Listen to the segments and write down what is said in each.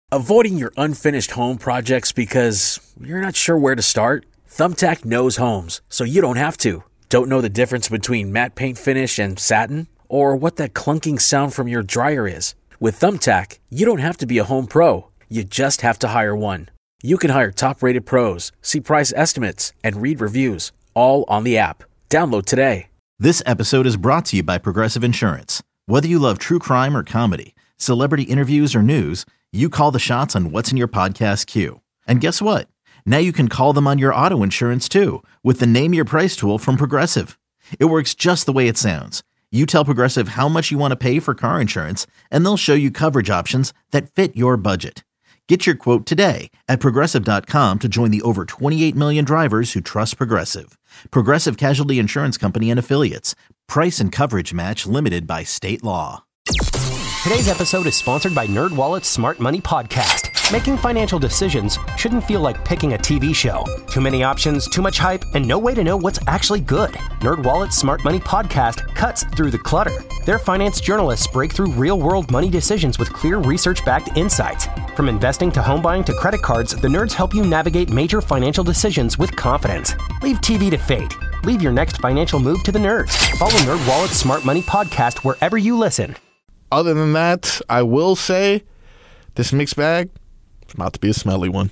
Avoiding your unfinished home projects because you're not sure where to start? Thumbtack knows homes, so you don't have to. Don't know the difference between matte paint finish and satin? Or what that clunking sound from your dryer is? With Thumbtack, you don't have to be a home pro. You just have to hire one. You can hire top-rated pros, see price estimates, and read reviews, all on the app. Download today. This episode is brought to you by Progressive Insurance. Whether you love true crime or comedy, celebrity interviews or news, you call the shots on what's in your podcast queue. And guess what? Now you can call them on your auto insurance too with the Name Your Price tool from Progressive. It works just the way it sounds. You tell Progressive how much you want to pay for car insurance, and they'll show you coverage options that fit your budget. Get your quote today at Progressive.com to join the over 28 million drivers who trust Progressive. Progressive Casualty Insurance Company and Affiliates. Price and coverage match limited by state law. Today's episode is sponsored by NerdWallet's Smart Money Podcast. Making financial decisions shouldn't feel like picking a TV show. Too many options, too much hype, and no way to know what's actually good. NerdWallet's Smart Money Podcast cuts through the clutter. Their finance journalists break through real-world money decisions with clear research-backed insights. From investing to home buying to credit cards, the nerds help you navigate major financial decisions with confidence. Leave TV to fate. Leave your next financial move to the nerds. Follow NerdWallet's Smart Money Podcast wherever you listen. Other than that, I will say this mixed bag is about to be a smelly one.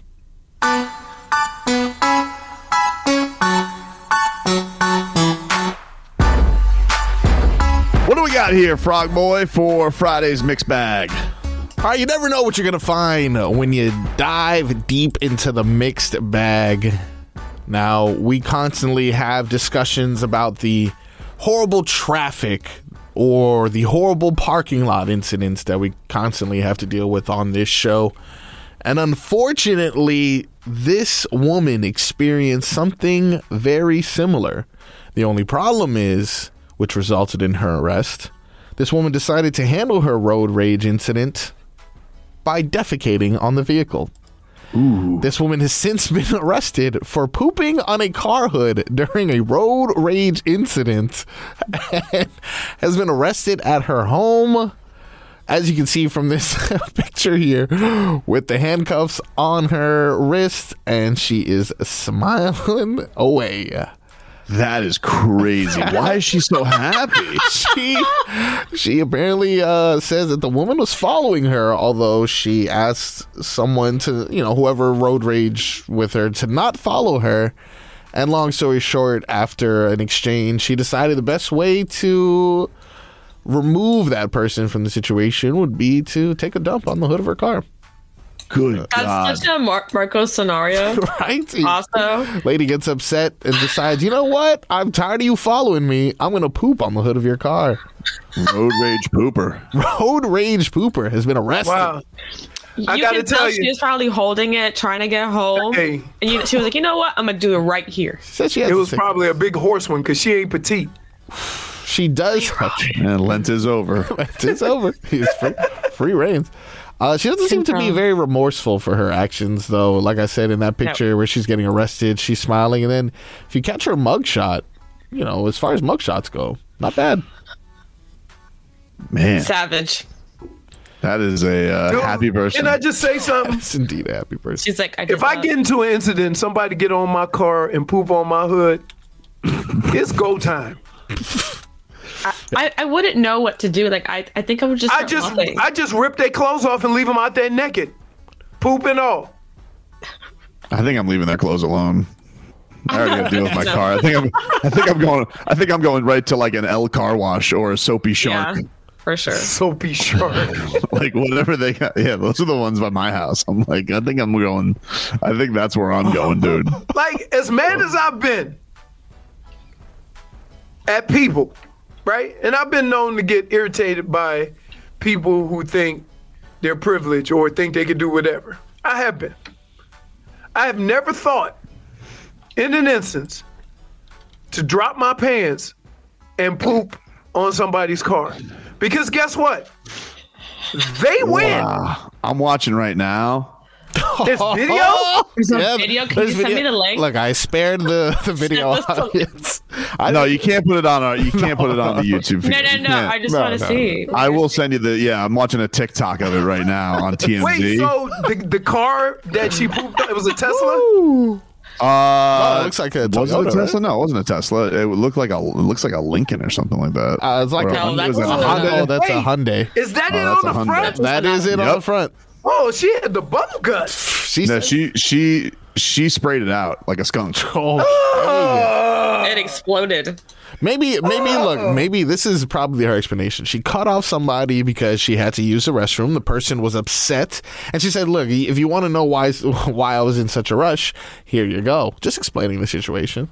What do we got here, Frog Boy, for Friday's mixed bag? All right, you never know what you're going to find when you dive deep into the mixed bag. Now, we constantly have discussions about the horrible traffic or the horrible parking lot incidents that we constantly have to deal with on this show. And unfortunately, this woman experienced something very similar. The only problem is, which resulted in her arrest, this woman decided to handle her road rage incident by defecating on the vehicle. Ooh. This woman has since been arrested for pooping on a car hood during a road rage incident and has been arrested at her home, as you can see from this picture here, with the handcuffs on her wrist, and she is smiling away. That is crazy. Why is she so happy? She apparently says that the woman was following her, although she asked someone to, whoever road rage with her, to not follow her. And long story short, after an exchange, she decided the best way to remove that person from the situation would be to take a dump on the hood of her car. Good God. That's such a Marco scenario. Right? Also, lady gets upset and decides, you know what? I'm tired of you following me. I'm going to poop on the hood of your car. Road rage pooper. Road rage pooper has been arrested. Wow. I gotta tell you, she was probably holding it, trying to get home. Hey. And she was like, you know what? I'm going to do it right here. It was probably a big horse one because she ain't petite. She does. And Lent is over. Lent is over. He's free reigns. She doesn't seem to be very remorseful for her actions, though. Like I said, in that picture where she's getting arrested, she's smiling. And then if you catch her mugshot, as far as mugshots go, not bad. Man. Savage. That is a happy person. Can I just say something? It's indeed a happy person. She's like, if I get into an incident, somebody get on my car and poop on my hood, it's go time. I wouldn't know what to do. Like I think I would just. I just rip their clothes off and leave them out there naked, poop and all. I think I'm leaving their clothes alone. I already got to deal with my car. I think I'm going right to like an L car wash or a Soapy Shark. Yeah, for sure. Soapy Shark. Like whatever they got. Yeah, those are the ones by my house. I'm like, I think that's where I'm going, dude. Like as mad as I've been at people. Right? And I've been known to get irritated by people who think they're privileged or think they can do whatever. I have been. I have never thought in an instance to drop my pants and poop on somebody's car. Because guess what? They win. Wow. I'm watching right now. There's video? There's a video. Can you send me the link? Look, I spared the video audience. No, you can't put it on you can't put it on the YouTube feed. No. Yeah. I just want to see. I will send you I'm watching a TikTok of it right now on TMZ. Wait, so the car that she pooped on, it was a Tesla? it looks like a Toyota, was it a Tesla? right? No, it wasn't a Tesla. It looks like a Lincoln or something like that. It's like Or No, Hyundai. that's Was it a Hyundai? Oh, that's a Wait. Hyundai. Is that it that's on a the Hyundai. front? That is it on Yep. the front. Oh, she had the bubble guts. She No, said, she sprayed it out like a skunk. It exploded. Maybe look, maybe this is probably her explanation. She cut off somebody because she had to use the restroom. The person was upset, and she said, "Look, if you want to know why I was in such a rush, here you go." Just explaining the situation.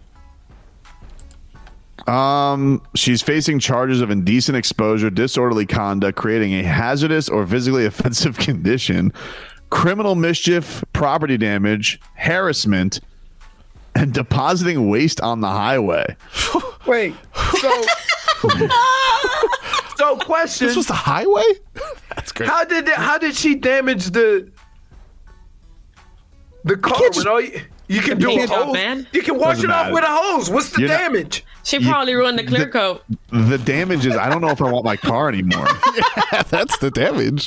She's facing charges of indecent exposure, disorderly conduct, creating a hazardous or physically offensive condition, criminal mischief, property damage, harassment, and depositing waste on the highway. Wait, so question: This was the highway. That's great. How did she damage the car? With all you can do a paint job, hose. man. You can wash Doesn't it off matter. with a hose. What's the You're not- damage? She probably ruined the clear coat. The damage is I don't know if I want my car anymore. That's the damage.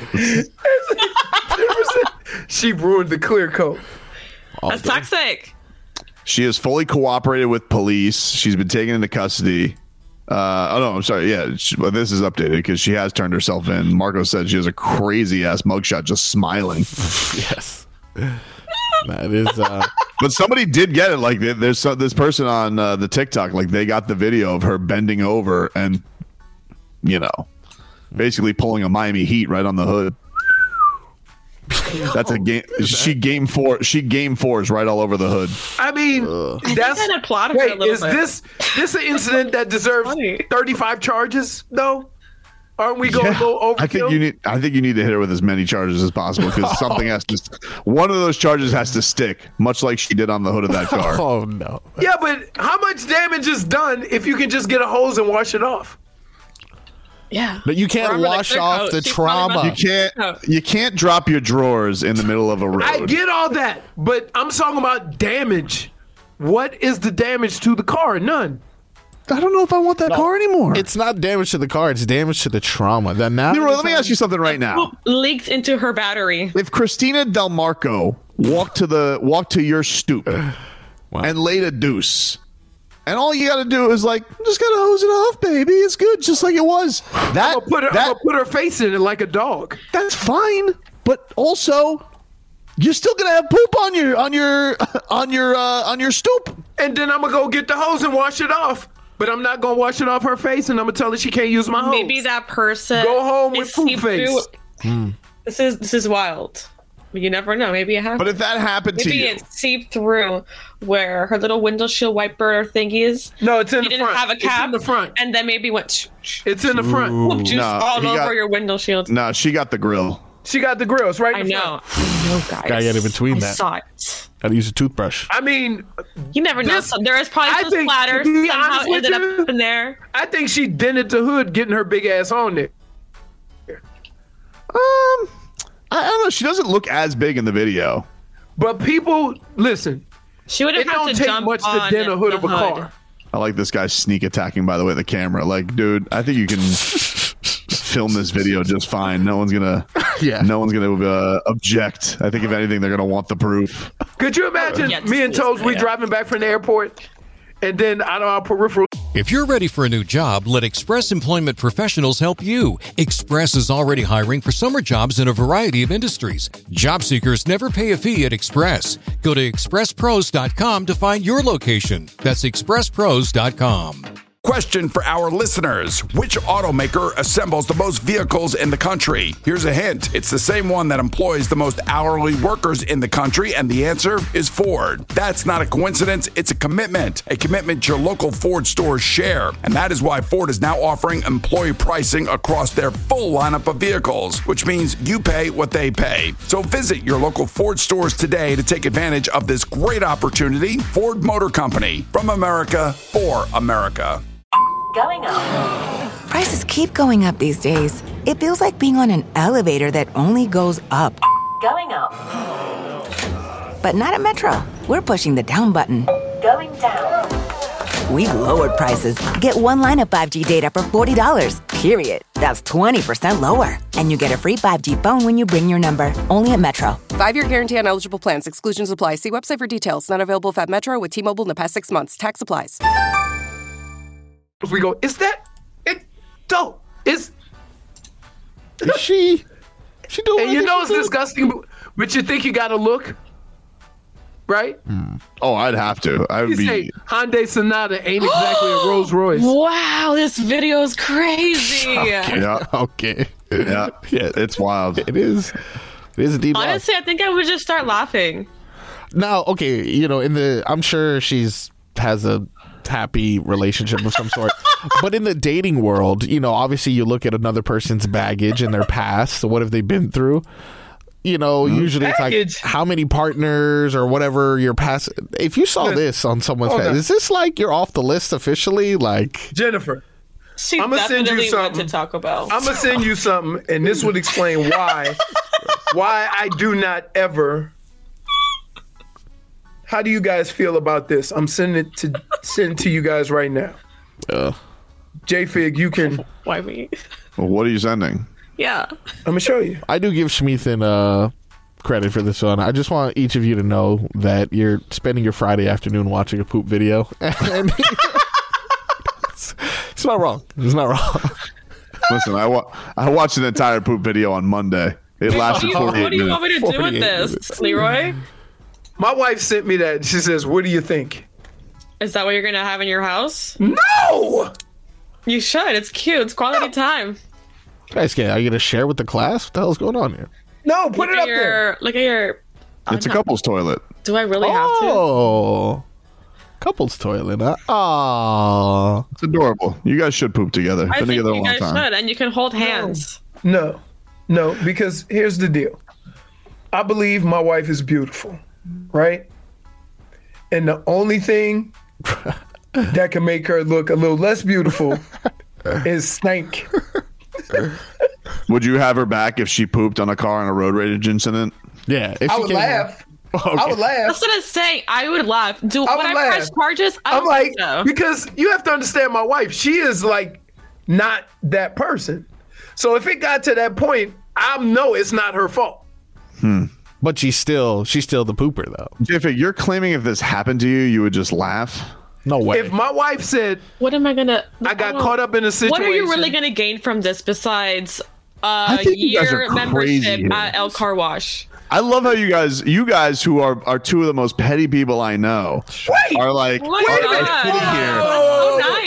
She ruined the clear coat. That's toxic. She has fully cooperated with police. She's been taken into custody. I'm sorry. Yeah, this is updated because she has turned herself in. Marco said she has a crazy ass mugshot just smiling. Yes. That is. But somebody did get it. Like there's this person on the TikTok. Like they got the video of her bending over and, basically pulling a Miami Heat right on the hood. That's a game. She game fours right all over the hood. I mean, that's I applauded her a wait. little Is bit. this an incident that deserves Funny. 35 charges? Though, aren't we going a little overkill? I think you need to hit her with as many charges as possible because something has to. One of those charges has to stick, much like she did on the hood of that car. Oh no. Yeah, but how much damage is done if you can just get a hose and wash it off? Yeah. But you can't Remember the wash clear off coat. the She probably trauma. must- You can't drop your drawers in the middle of a road. I get all that, but I'm talking about damage. What is the damage to the car? None. I don't know if I want that car anymore. It's not damage to the car. It's damage to the trauma. Then now, Leroy, let me ask you something right now. Leaked into her battery. If Christina Del Marco walked to your stoop and laid a deuce, and all you got to do is just gotta hose it off, baby. It's good, just like it was. I'm gonna put her face in it like a dog. That's fine, but also you're still gonna have poop on your stoop. And then I'm gonna go get the hose and wash it off. But I'm not gonna wash it off her face, and I'm gonna tell her she can't use my hose. Maybe that person Go home with is poop see-through. face. This is wild. You never know. Maybe it happened. But if that happened to Maybe you, it seeped through where her little windshield wiper thingy is. No, it's in You the didn't front. have a It's cap. in the front. And then maybe went It's in the front. whoop, juice No, all he over got- your window shield. no, she got the grill. She got the grills right I in the know. front. I know, guys. Gotta get in between I that. saw it. gotta use a toothbrush. I mean, You never know. This- So there is probably I some think, splatters to be somehow honest with ended you, up in there. I think she dented the hood getting her big ass on there. I don't know. She doesn't look as big in the video. But people, listen, She would have it had don't to take jump much to on dent a hood the of a car. I like this guy sneak attacking, by the way, the camera. Like, dude, I think you can film this video just fine. No one's gonna object. I think if anything, they're gonna want the proof. Could you imagine Yes, me and yes, Toes, we yeah. driving back from the airport, and then out of our peripheral, If you're ready for a new job, let Express Employment Professionals help you. Express is already hiring for summer jobs in a variety of industries. Job seekers never pay a fee at Express. Go to expresspros.com to find your location. That's expresspros.com. Question for our listeners. Which automaker assembles the most vehicles in the country? Here's a hint. It's the same one that employs the most hourly workers in the country, and the answer is Ford. That's not a coincidence. It's a commitment your local Ford stores share. And that is why Ford is now offering employee pricing across their full lineup of vehicles, which means you pay what they pay. So visit your local Ford stores today to take advantage of this great opportunity. Ford Motor Company, from America for America. Going up. Prices keep going up these days. It feels like being on an elevator that only goes up. Going up. But not at Metro. We're pushing the down button. Going down. we've lowered prices. Get one line of 5G data for $40, period. That's 20% lower. And you get a free 5G phone when you bring your number. Only at Metro. 5-year guarantee on eligible plans. Exclusions apply. See website for details. Not available at Metro with T-Mobile in the past 6 months. Tax applies. We go, is that it? Dope. Is she doing? And you know it's disgusting, but you think you got to look, right? Oh, I'd have to. I would You say Hyundai Sonata ain't exactly a Rolls Royce. Wow, this video is crazy. Yeah. Okay. Yeah. It's wild. It is. It is a deep. Honestly, I think I would just start laughing. Now, okay, I'm sure has a happy relationship of some sort. But in the dating world, obviously you look at another person's baggage and their past. So what have they been through? Usually baggage. It's like how many partners or whatever your past. If you saw this on someone's past, is this like you're off the list officially? Like Jennifer, She I'ma send you definitely went something. to Taco Bell. I'm gonna send you something, and this would explain why I do not ever. How do you guys feel about this? I'm sending it to you guys right now. J-Fig, you can. Why me? Well, what are you sending? Yeah. I'm gonna show you. I do give Schmeathan credit for this one. I just want each of you to know that you're spending your Friday afternoon watching a poop video. And it's not wrong. It's not wrong. Listen, I watched an entire poop video on Monday. It lasted 48 minutes. What do you want me to do with this, Leroy? My wife sent me that. She says, "What do you think?" Is that what you're gonna have in your house? No. You should. It's cute. It's quality time. Guys, are you going to share with the class? What the hell's going on here? No, put it up there. Look at your. It's a couple's toilet. Do I really have to? Oh, couple's toilet. Huh? Oh, it's adorable. You guys should poop together. I Been think together a you long guys time. should, and you can hold hands. No, because here's the deal. I believe my wife is beautiful, right? And the only thing that can make her look a little less beautiful is stank. Would you have her back if she pooped on a car in a road rage incident? Yeah, if I she would came laugh. Okay. I would laugh. That's what I'm saying. I would laugh. Would would I laugh. press charges? I I'm don't like, think so. because you have to understand my wife. She is like not that person. So if it got to that point, I know it's not her fault. But she's still the pooper though. J-Fig, you're claiming if this happened to you, you would just laugh? No way. If my wife said, What am I gonna? I got caught up in a situation. What are you really gonna gain from this besides think you guys are year membership crazy at El Car Wash? I love how you guys who are two of the most petty people I know are like Wait are a minute. sitting here. That's so nice.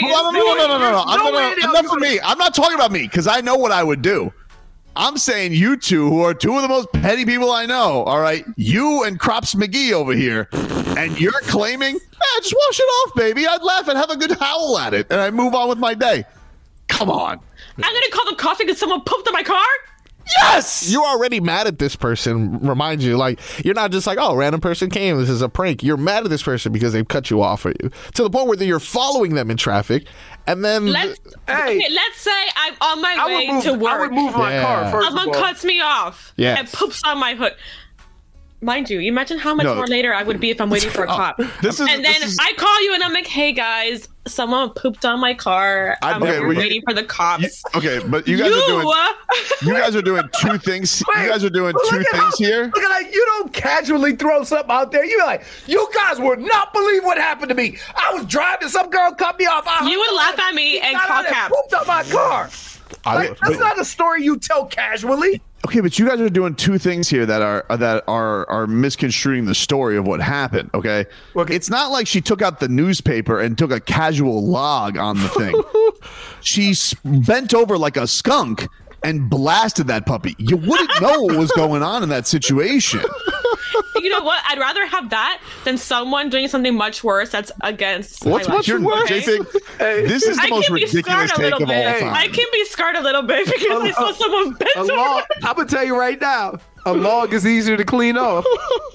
No. Enough for me. I'm not talking about me because I know what I would do. I'm saying you two, who are two of the most petty people I know, all right? You and Crops McGee over here, and you're claiming, just wash it off, baby. I'd laugh and have a good howl at it, and I move on with my day. Come on. I'm gonna call the coffee because someone pooped in my car. Yes! You're already mad at this person, remind you. Like, you're not just like, oh, random person came, this is a prank. You're mad at this person because they've cut you off for you. To the point where you're following them in traffic, and then... Let's say I'm on my way to work. I would move my car first Someone of all. cuts me off Yes. and poops on my hood. Mind you, imagine how much No. more later I would be if I'm waiting for a cop. This is- and then this is- I call you and I'm like, hey guys, someone pooped on my car. I'm Okay, well, you- waiting for the cops. But you guys are doing two things. You guys are doing But two look at things how- here. Look at how you don't casually throw something out there. You're like, you guys would not believe what happened to me. I was driving, some girl cut me off. You would laugh at me and call cab. Pooped up my car. That's not a story you tell casually. Okay, but you guys are doing two things here that are misconstruing the story of what happened. Okay, it's not like she took out the newspaper and took a casual log on the thing. She bent over like a skunk and blasted that puppy. You wouldn't know what was going on in that situation. You know what? I'd rather have that than someone doing something much worse that's against What's my much life. worse? J-Fig, this is the I most can be ridiculous scarred a take little of all bit. time. I can be scarred a little bit because I saw someone bent over. I'm gonna tell you right now, a log is easier to clean off.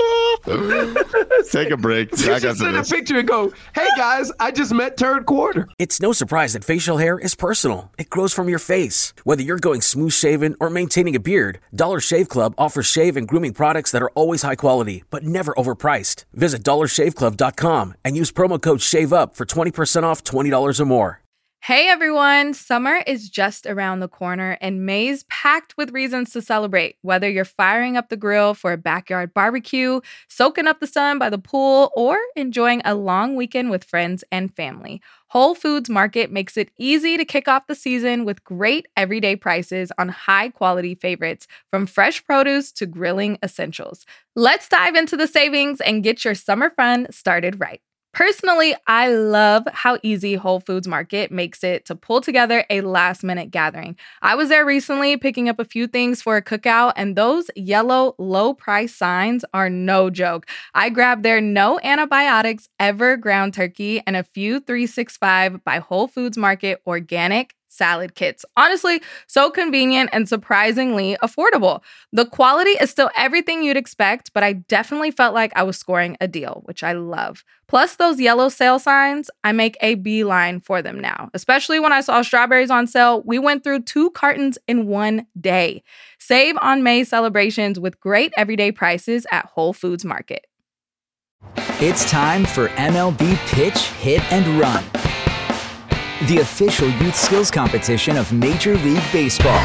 Take a break. You should send a picture and go, hey guys, I just met third quarter. It's no surprise that facial hair is personal. It grows from your face. Whether you're going smooth shaven or maintaining a beard, Dollar Shave Club offers shave and grooming products that are always high quality, but never overpriced. Visit dollarshaveclub.com and use promo code SHAVEUP for 20% off $20 or more. Hey everyone, summer is just around the corner and May's packed with reasons to celebrate. Whether you're firing up the grill for a backyard barbecue, soaking up the sun by the pool, or enjoying a long weekend with friends and family, Whole Foods Market makes it easy to kick off the season with great everyday prices on high-quality favorites, from fresh produce to grilling essentials. Let's dive into the savings and get your summer fun started right. Personally, I love how easy Whole Foods Market makes it to pull together a last-minute gathering. I was there recently picking up a few things for a cookout, and those yellow low-price signs are no joke. I grabbed their no antibiotics ever ground turkey and a few 365 by Whole Foods Market organic salad kits. Honestly, so convenient and surprisingly affordable. The quality is still everything you'd expect, but I definitely felt like I was scoring a deal, which I love. Plus those yellow sale signs, I make a beeline for them now. Especially when I saw strawberries on sale, we went through 2 cartons in one day. Save on May celebrations with great everyday prices at Whole Foods Market. It's time for MLB Pitch, Hit, and Run, the official youth skills competition of Major League Baseball.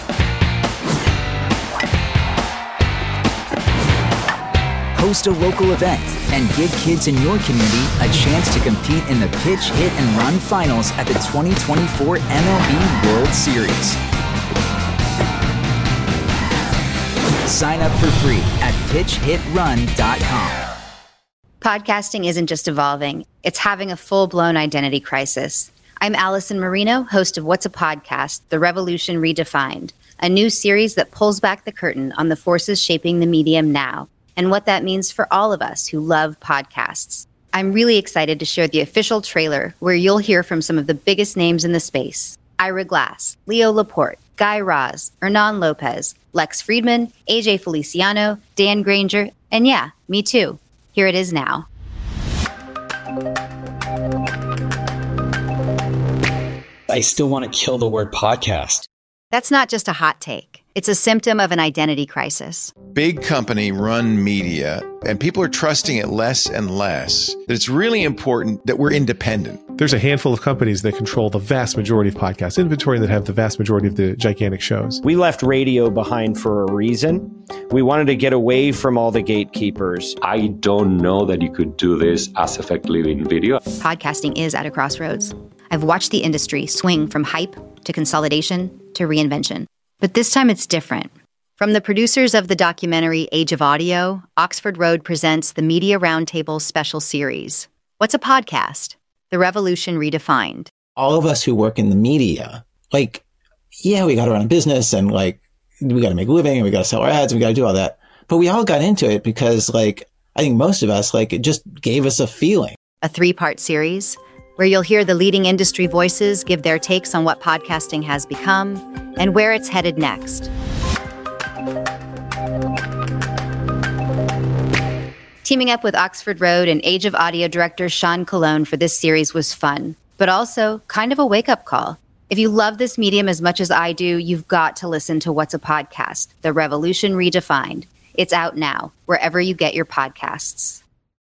Host a local event and give kids in your community a chance to compete in the Pitch, Hit, and Run finals at the 2024 MLB World Series. Sign up for free at pitchhitrun.com. Podcasting isn't just evolving, it's having a full-blown identity crisis. I'm Allison Marino, host of What's a Podcast? The Revolution Redefined, a new series that pulls back the curtain on the forces shaping the medium now and what that means for all of us who love podcasts. I'm really excited to share the official trailer where you'll hear from some of the biggest names in the space. Ira Glass, Leo Laporte, Guy Raz, Hernan Lopez, Lex Friedman, AJ Feliciano, Dan Granger, and yeah, me too. Here it is now. I still want to kill the word podcast. That's not just a hot take. It's a symptom of an identity crisis. Big company run media, and people are trusting it less and less. That it's really important that we're independent. There's a handful of companies that control the vast majority of podcast inventory that have the vast majority of the gigantic shows. We left radio behind for a reason. We wanted to get away from all the gatekeepers. I don't know that you could do this as effectively in video. Podcasting is at a crossroads. I've watched the industry swing from hype to consolidation to reinvention. But this time it's different. From the producers of the documentary Age of Audio, Oxford Road presents the Media Roundtable special series. What's a podcast? The Revolution Redefined. All of us who work in the media, we got to run a business and we got to make a living and we got to sell our ads and we got to do all that. But we all got into it because I think most of us, it just gave us a feeling. A 3-part series where you'll hear the leading industry voices give their takes on what podcasting has become and where it's headed next. Teaming up with Oxford Road and Age of Audio director Sean Colon for this series was fun, but also kind of a wake-up call. If you love this medium as much as I do, you've got to listen to What's a Podcast? The Revolution Redefined. It's out now, wherever you get your podcasts.